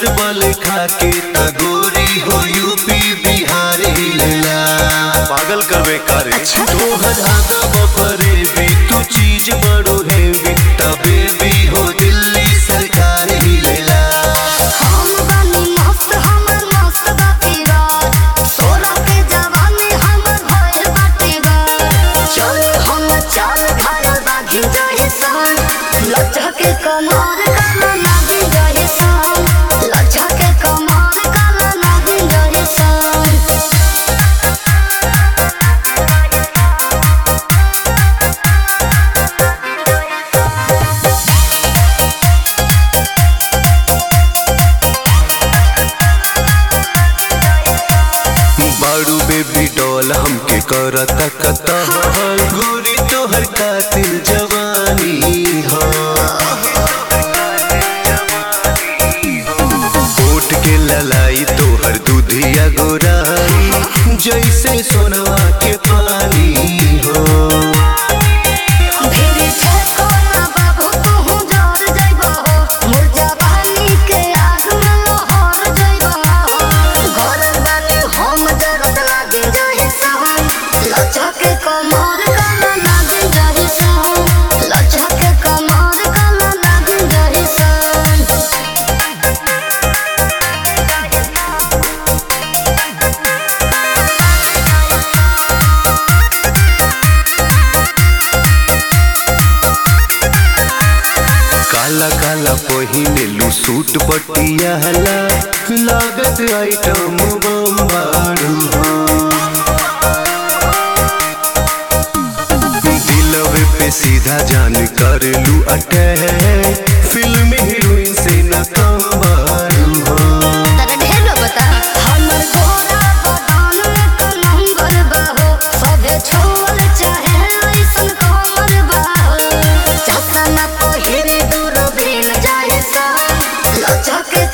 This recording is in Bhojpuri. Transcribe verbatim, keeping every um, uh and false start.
चटबल खाके तगोरी हो यूपी बिहार हिलेला। पागल करवे करे अच्छा। तोहर आदम परे भी तू चीज बड़ो हेवी तबे भी हो दिल्ली सरकार हिलेला। हम बानी मस्त हमर मस्त बातीदार सोरा के जवानी हमर भइल बाटीदार चल हम चाल घायल बागी जही सान लज्जा के कमर काला लागी जही सान लज्जा के कमर काला लागी जही सान। बारू बेबी डॉल हमके करता कतहल गोरी तोहर कातिल जवानी हो। ओट के ललाई तोहर दूधिया गोराई जैसे सोनवा के पानी हो। भिरी ठेको ना बाबू तू जर जइबो मोर जवानी के आग में लहर जइबो घर बानी हम जरत लागे जही सान लज्जा के कमर काला लागे जही सान लज्जा के कमर काला लागे जही सान। काला काला पहिनेलू सूट पटियाला लागत आइटम बम्बारू हो। दिलवे पे सीधा जान कर लू अटैक फिल्म हीरोइन से न कम बारू हो। तोरा ढेर लोग बता हमर गोरा बदान में कलंगर बहो सबे छोल चाहे ऐसन कमर बहो चसना पहिरे दूर बिन जाए सा लज्जा के